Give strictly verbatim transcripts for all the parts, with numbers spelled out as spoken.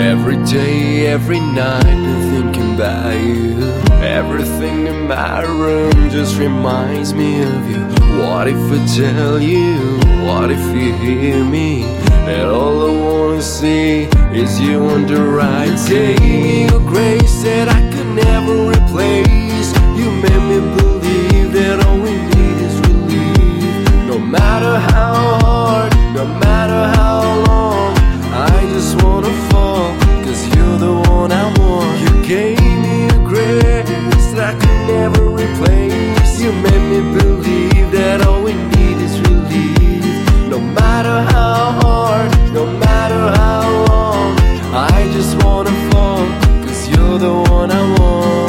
Every day, every night, been thinking about you. Everything in my room just reminds me of you. What if I tell you? What if you hear me? And all I wanna see is you on the right. Take me your grace that I could never replace. You made me believe that all we need is relief. No matter how hard, no matter how long, I just wanna fall, cause you're the one I want. You gave me a grace that I could never replace. You made me believe that all we need is relief. No matter how hard, no matter how long, I just wanna fall, cause you're the one I want.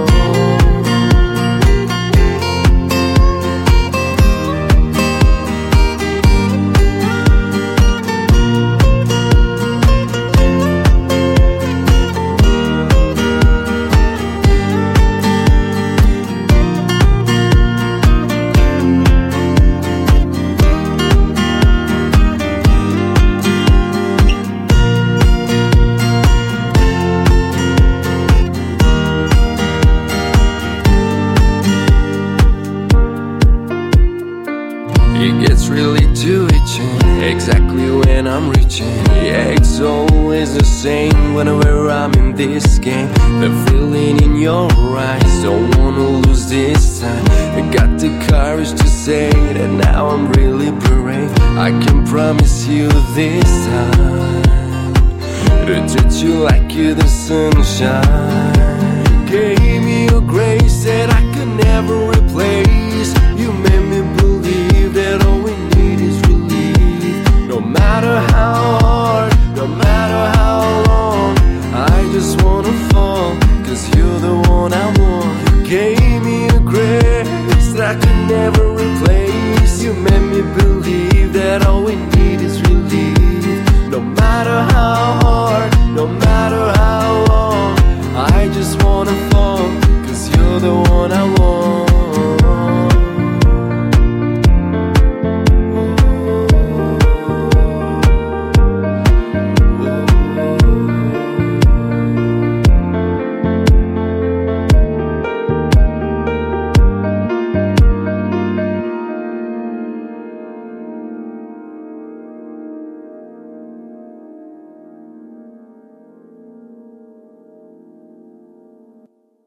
It gets really too itching, exactly when I'm reaching. Yeah, it's always the same whenever I'm in this game. The feeling in your eyes, don't wanna lose this time. I got the courage to say that now I'm really brave. I can promise you this time to treat you like you're the sunshine. You gave me your grace that I could never replace. You made me believe that all we need is relief. No matter how hard, no matter how long, I just wanna fall, cause you're the one I want. You gave me a grace that I could never replace. You made me believe that all we need